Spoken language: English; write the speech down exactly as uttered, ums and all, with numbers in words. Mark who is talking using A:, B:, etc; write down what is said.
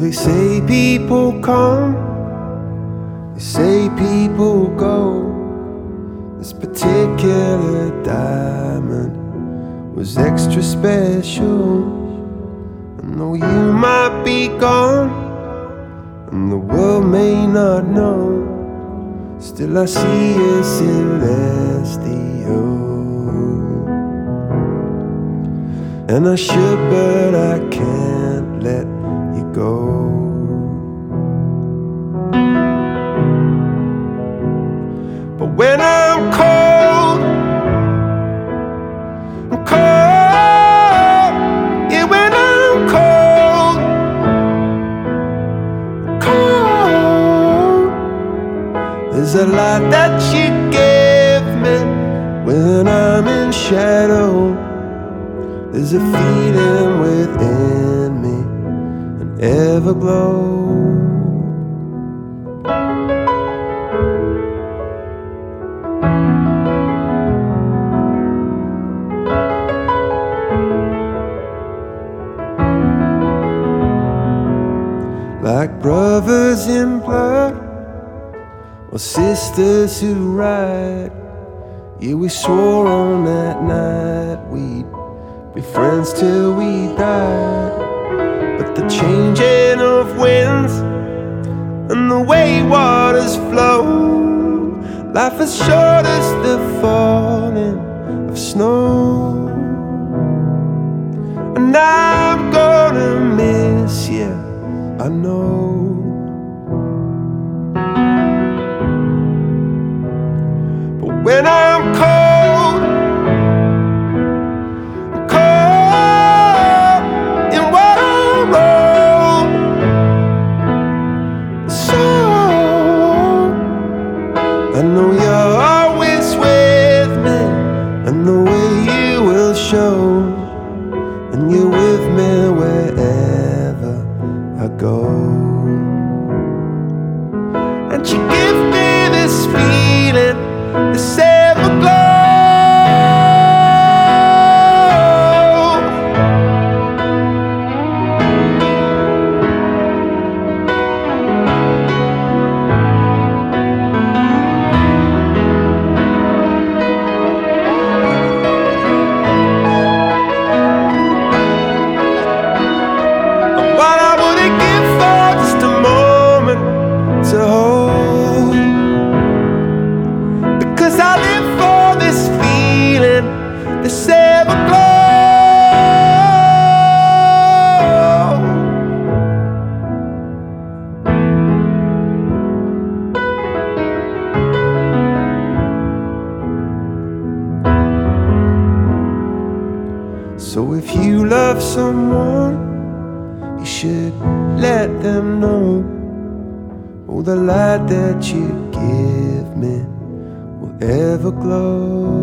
A: they say people come, they say people go. This particular diamond was extra special. And though you might be gone and the world may not know, still I see a celestial. And I should, but I can't let you go. But when I'm cold, I'm cold. Yeah, when I'm cold, cold. There's a lot that you give me when I'm in shadow. There's a feeling within me, an everglow. Like brothers in blood, or sisters who ride. Yeah, we swore on that night we'd be friends till we died. But the changing of winds and the way waters flow, life is short as the falling of snow. And I'm gonna miss you, I know. But when I'm cold, I'm cold in what I wrote. So I know you're always with me, and the way you will show, and you're with me wherever I go. And you give me this feeling, this everglow. To hold, because I live for this feeling, this everglow. So if you love someone, you should let them know. Oh, the light that you give me will ever glow.